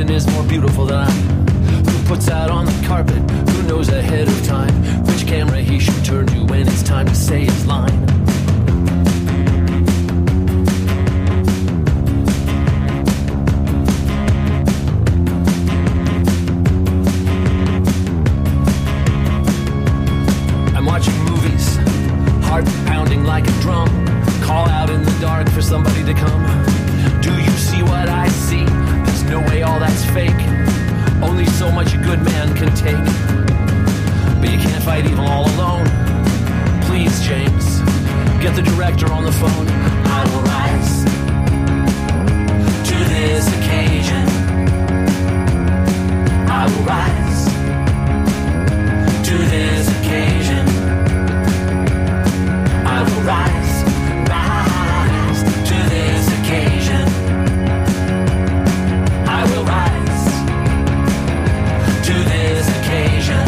woman is more beautiful than I? Who puts out on the carpet? Who knows ahead of time which camera he should turn to when it's time to say his line? I'm watching movies, heart pounding like a drum. Call out in the dark for somebody to come. Do you see what I see? There's no way all that's fake. Only so much a good man can take. But you can't fight evil all alone. Please, James, get the director on the phone. I will rise to this occasion. I will rise to this occasion. I will rise to this occasion. I will rise to this occasion.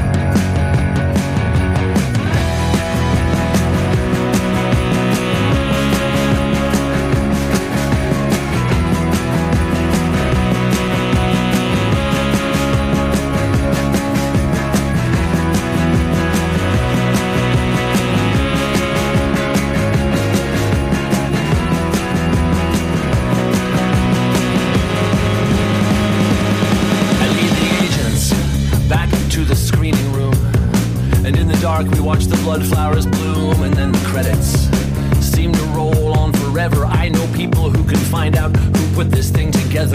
We watch the blood flowers bloom and then the credits seem to roll on forever. I know people who can find out who put this thing together.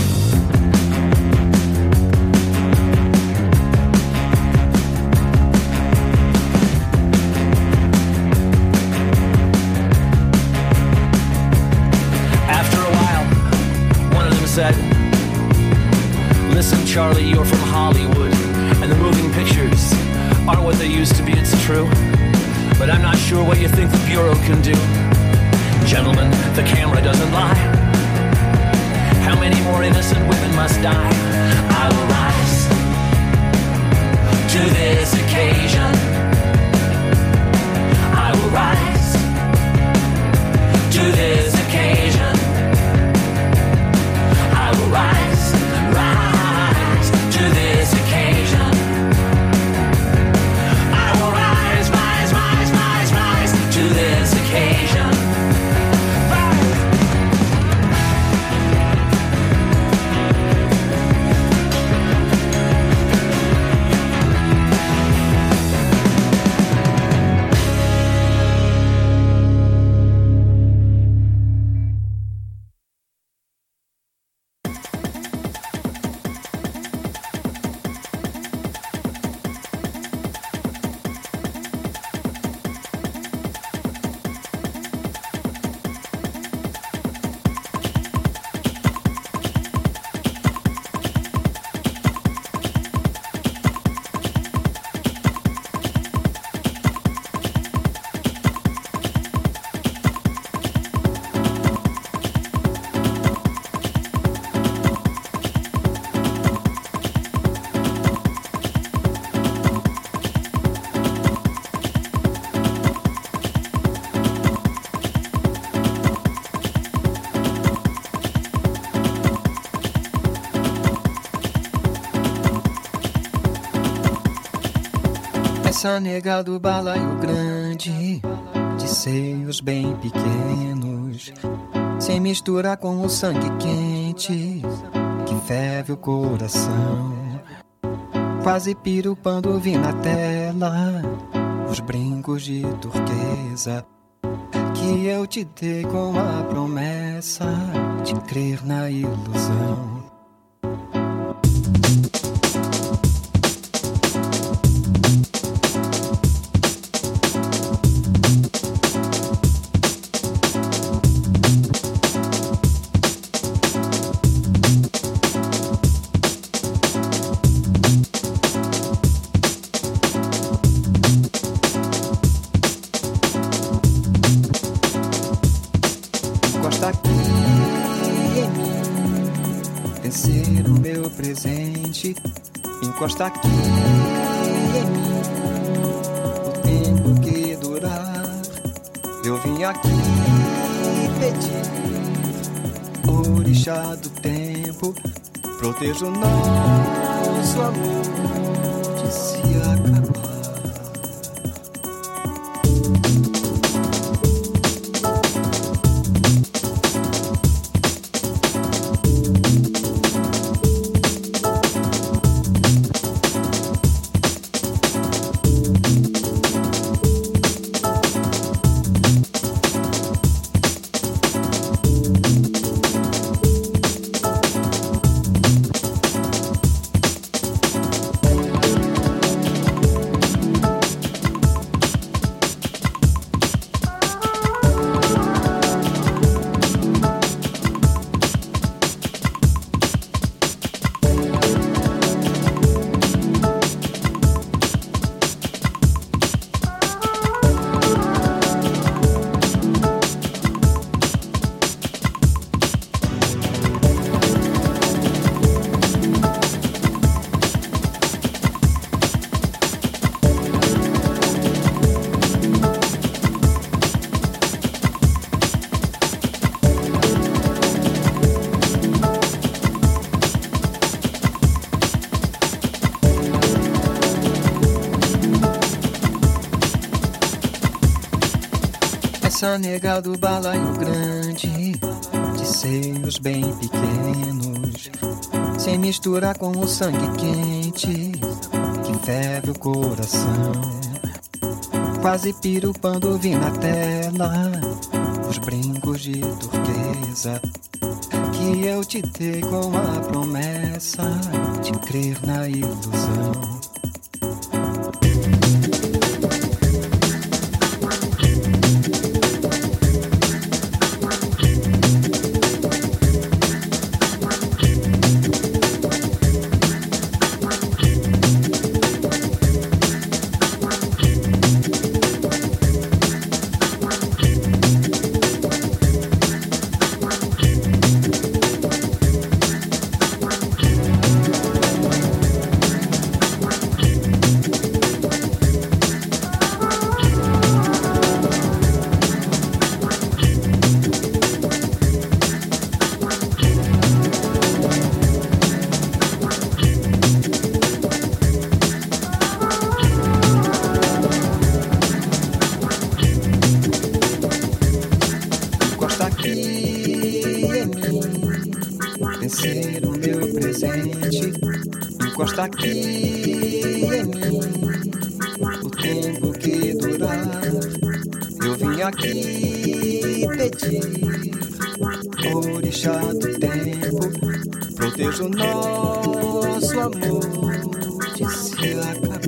After a while, one of them said, "Listen, Charlie, you're from Hollywood, and the moving pictures aren't what they used to be, it's true. But I'm not sure what you think the Bureau can do. Gentlemen, the camera doesn't lie. How many more innocent women must die? I will rise to this occasion. I will rise to this occasion. I will rise to this occasion. To this occasion. Essa nega do balaio grande, de seios bem pequenos, se mistura com o sangue quente que ferve o coração. Quase pirupando vi na tela os brincos de turquesa que eu te dei com a promessa de crer na ilusão. Encosta aqui em mim, o tempo que durar. Eu vim aqui pedir, orixá do tempo, Proteja o nosso amor de se acabar. Essa nega do balaio grande, de seios bem pequenos, sem misturar com o sangue quente que ferve o coração. Quase pirupando vi na tela os brincos de turquesa que eu te dei com a promessa de crer na ilusão. Vencer o meu presente, encosta aqui em mim. O tempo que durar, eu vim aqui pedir. Orixá do tempo, proteja o nosso amor de se acabar.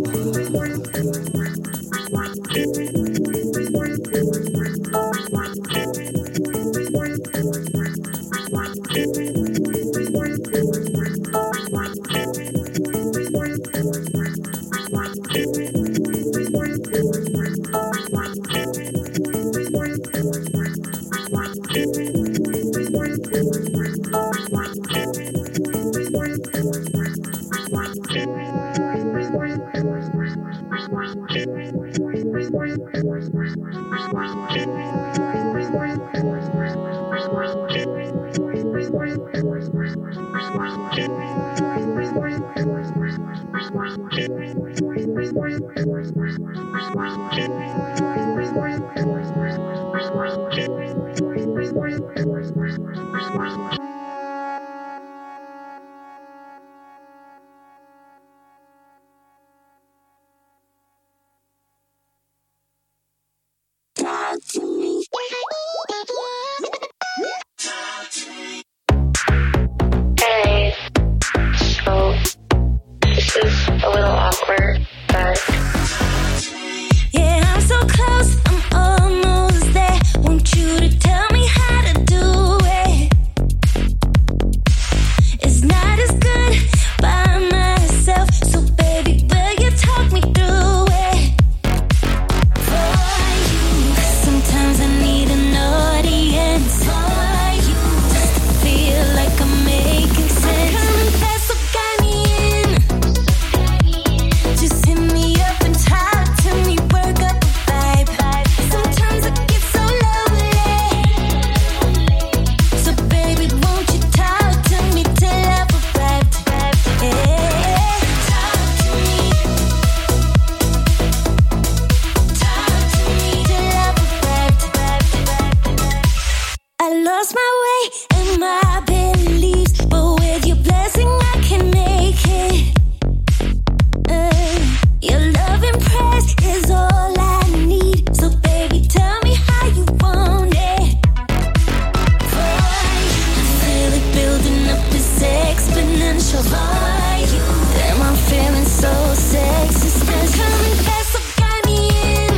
potential. Damn, I'm feeling so sexy. I'm coming fast, so got me in.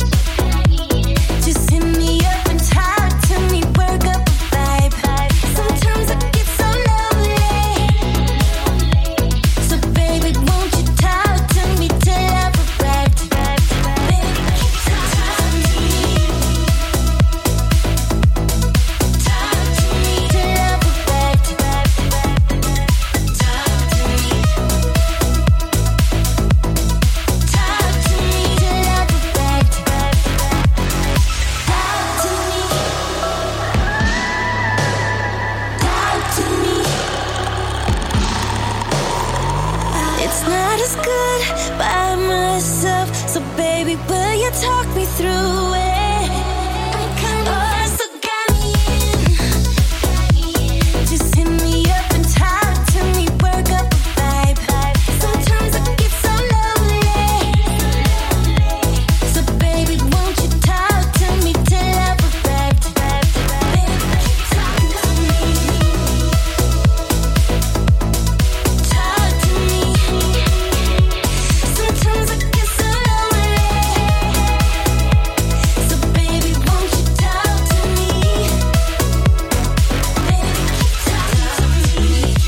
Just hit me up and talk to me, work up a vibe. Sometimes I get so lonely. So baby, won't you talk to me till I've arrived? Baby, talk to me. Talk to me till I've arrived. Talk to me. Talk to me till I've arrived. Talk to me. Talk to me. It's not as good by myself, so baby, will you talk me through it? I'm kind of fast, so got me in. Just hit me up and talk to me, work up a vibe. Sometimes I get so lonely. So baby, won't you talk to me till I've arrived? Baby, talk to me. Talk to me. Sometimes I get so lonely. So baby, won't you talk to me? Baby, talk to me.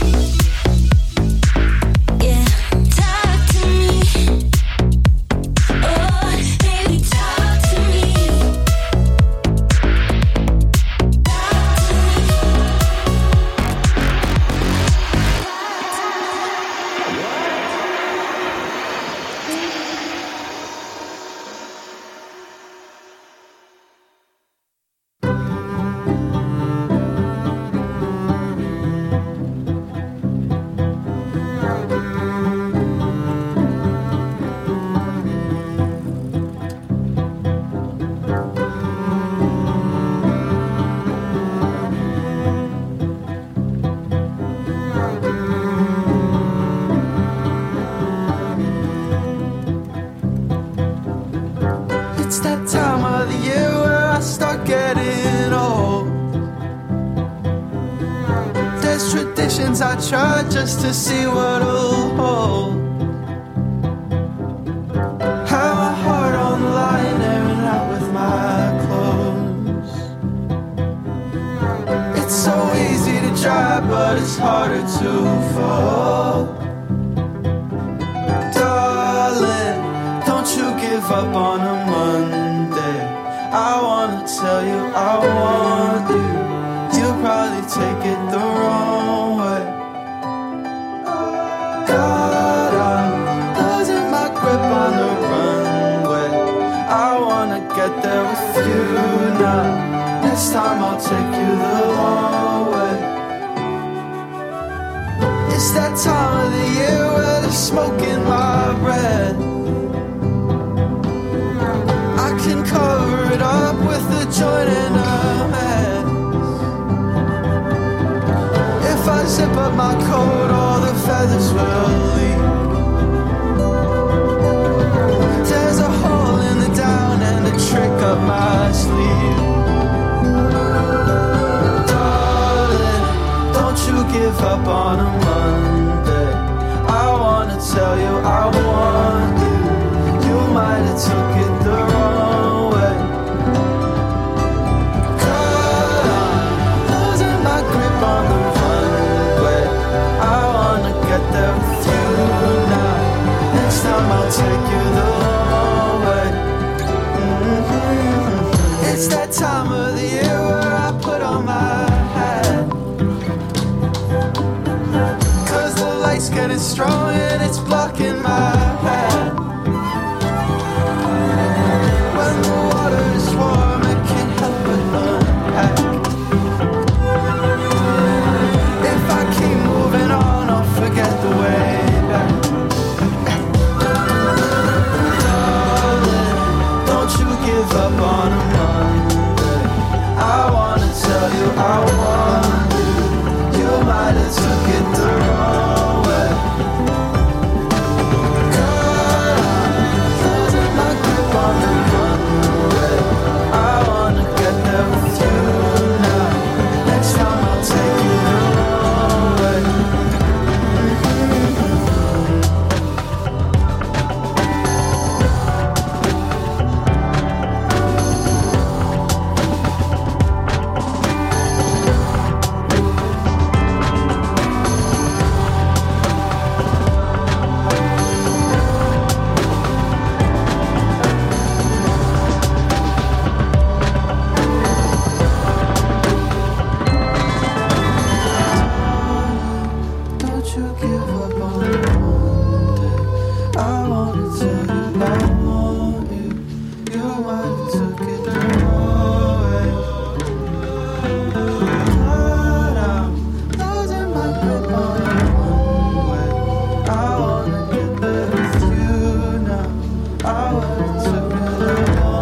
Yeah, talk to me. Oh, baby, talk to me. It's that time of the year where I start getting old. There's traditions I try just to see what'll hold. Have my heart on the line, airing out with my clothes. It's so easy to try, but it's harder to fall. Darling, don't you give up on a Monday. I wanna tell you I want you. You'll probably take it the wrong way. God, I'm losing my grip on the runway. I wanna get there with you now. Next time I'll take you the long way. It's that time of the year where there's smoke in my breath. I can cover it up with a joint and a mess. If I zip up my coat, all the feathers will leave. There's a hole in the down and a trick up my sleeve. Darling, don't you give up on a Monday. I wanna tell you I want you. You might have took it the wrong way. God, I'm losing my grip on the runway. I wanna get there with you now. Next time I'll take you the long way. It's that time of the year where I put on my hat. 'Cause the light's getting strong and it's blocking my path. When the water is warm, I can't help but unpack. If I keep moving on, I'll forget the way back. Darling, don't you give up on a Monday. I wanna tell you I want you. You might have took it the wrong way. up on it one day. I wanna tell you I want you. You might have took it the wrong way. But I'm losing my grip on it one way. I wanna get there with you now. I wanna took it the wrong way.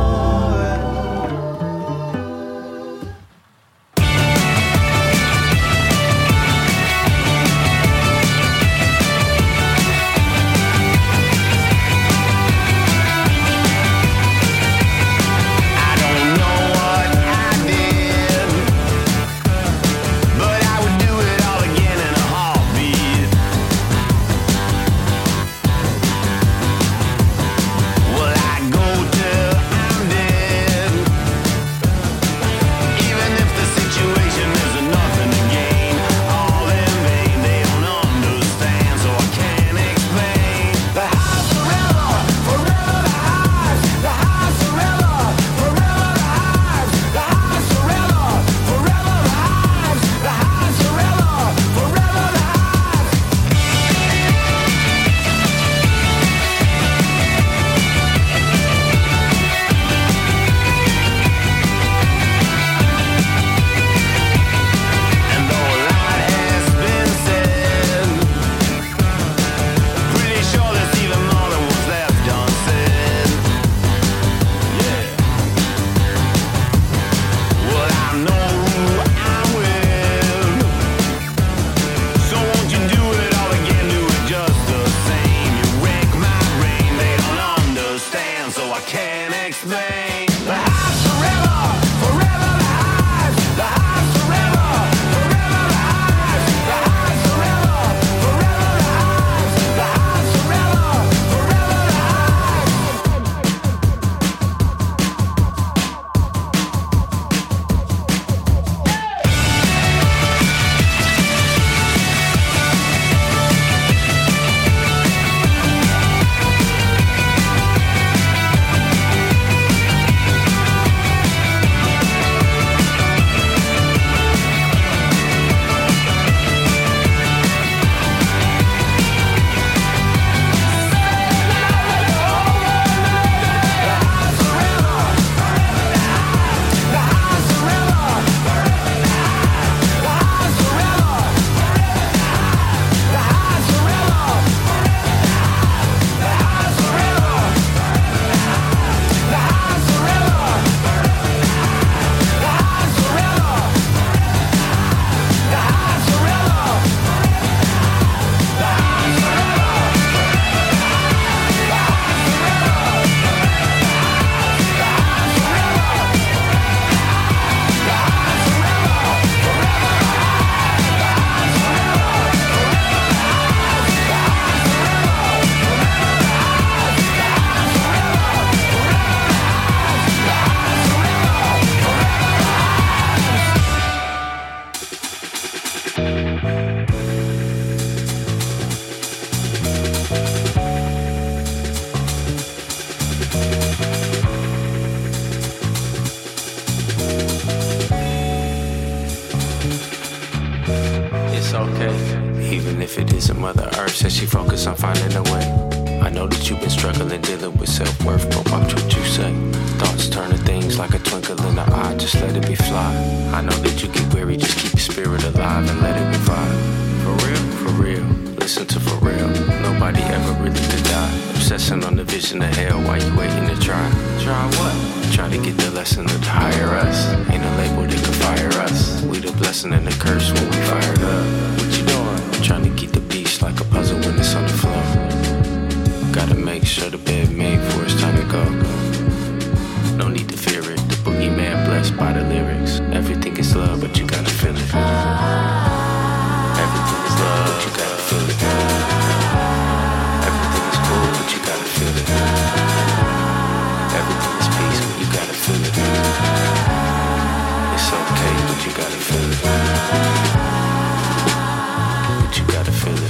Even if it isn't Mother Earth, says she focused on finding a way. I know that you've been struggling, dealing with self-worth, but watch what you say. Thoughts turn to things like a twinkle in the eye, just let it be fly. I know that you get weary, just keep your spirit alive and let it revive. For real, listen to for real. Nobody ever really could die. Obsessing on the vision of hell while you waiting to try. Try what? Try to get the lesson of the higher us. Ain't a label that can fire us. We the blessing and the curse when we fired up. What you doing? Trying to keep the beast like a puzzle when it's on the floor. Gotta make sure the bed made for it's time to go. No need to fear it. The boogeyman blessed by the lyrics. Everything is love, but you gotta feel it. Everything is love, but you gotta feel it. Everything is cool, but you gotta feel it. Everything is peace, but you gotta feel it. It's okay, but you gotta feel it. But you gotta feel it.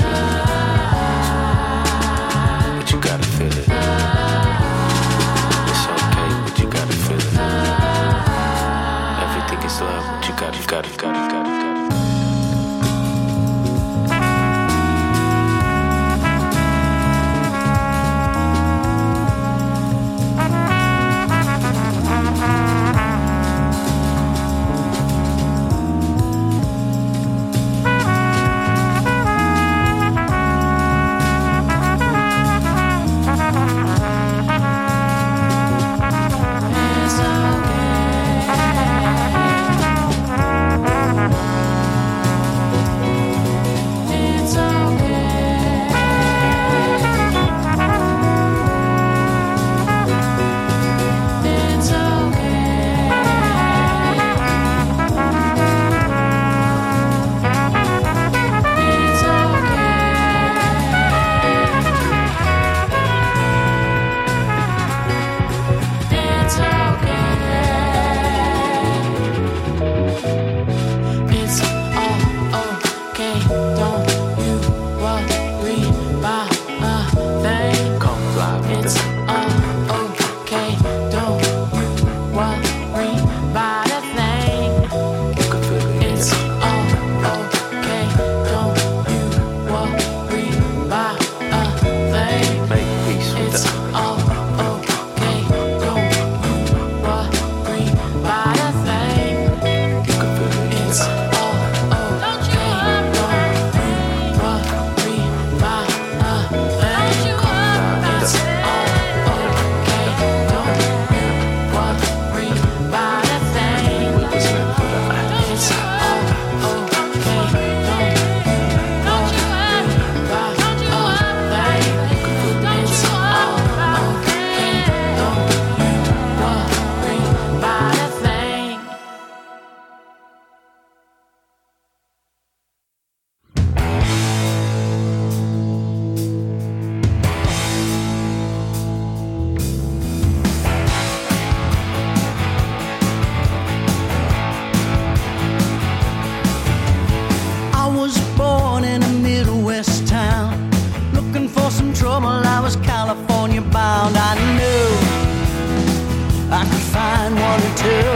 was California bound, I knew I could find one or two.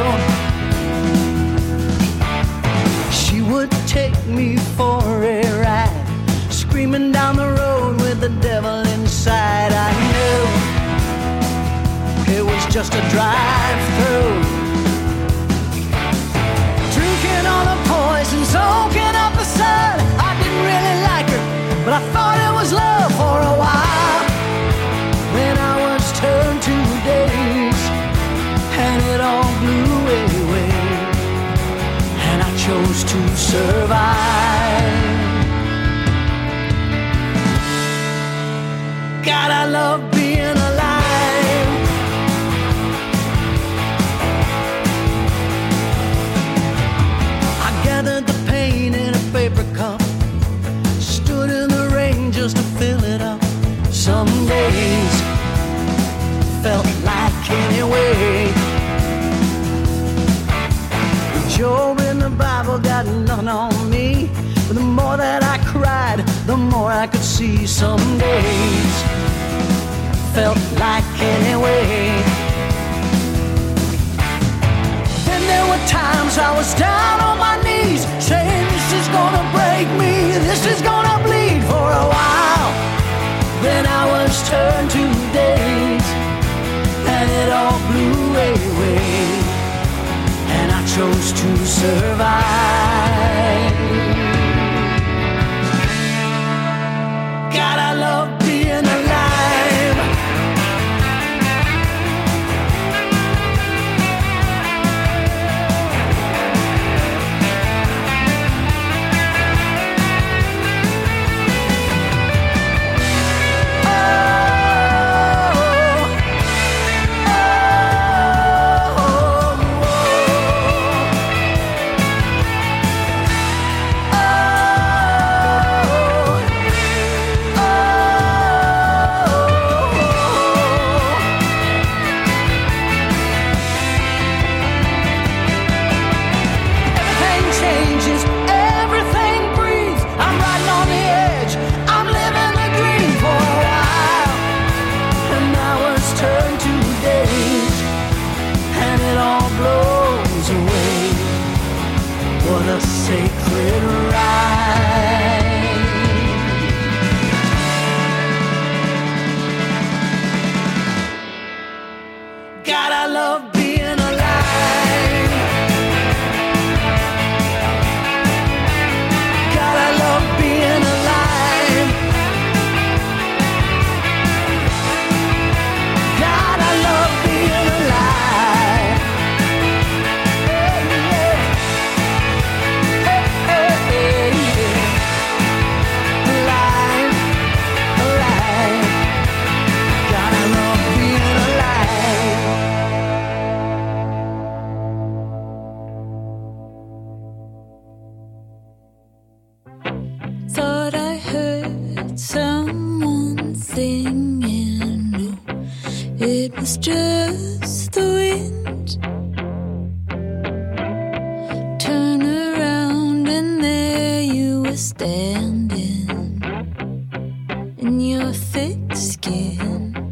She would take me for a ride, screaming down the road with the devil inside. I knew it was just a drive-through. Drinking all the poison, soaking up the sun. I didn't really like her, but I thought it was love for a while. Then I was turned to days, and it all blew away, and I chose to survive. God, I love being alive. I gathered the pain in a paper cup, stood in the rain just to fill it up. Some days felt like anyway. Job in the Bible got nothing on me, but the more that I cried, the more I could see. Some days felt like anyway. Then there were times I was down on my knees, saying this is gonna break me, this is gonna bleed for a while. Then I was turned to days, and it all blew away, and I chose to survive. God, I love being alive. Sacred ride. God, I love being alive. God, I love being alive. God, I love being alive. Thought I heard someone singing. No, it was just the wind. Turn around and there you were standing in your thick skin.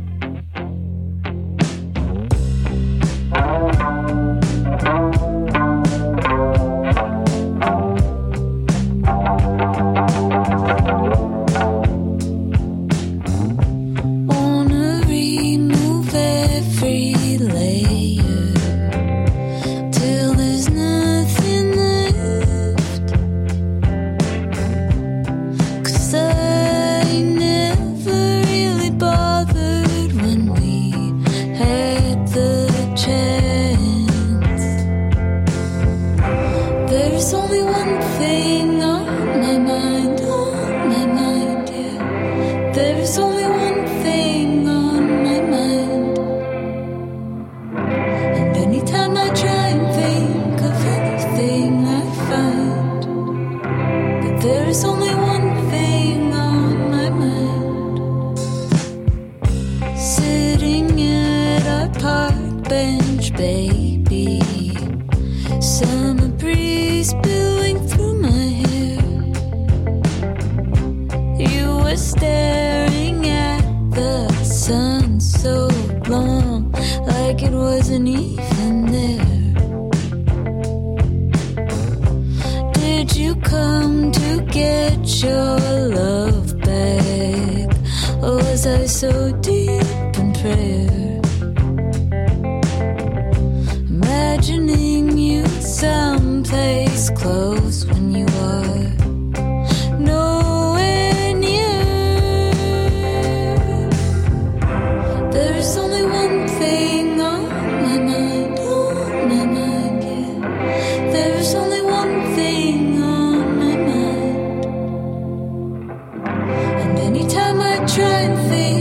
bench, baby. Summer breeze blowing through my hair. You were staring at the wasn't even there. Did you come to get your love back, or was I so deep in prayer? Imagining you someplace close when you are nowhere near. There's only one thing on my mind, yeah. There's only one thing on my mind. And anytime I try and think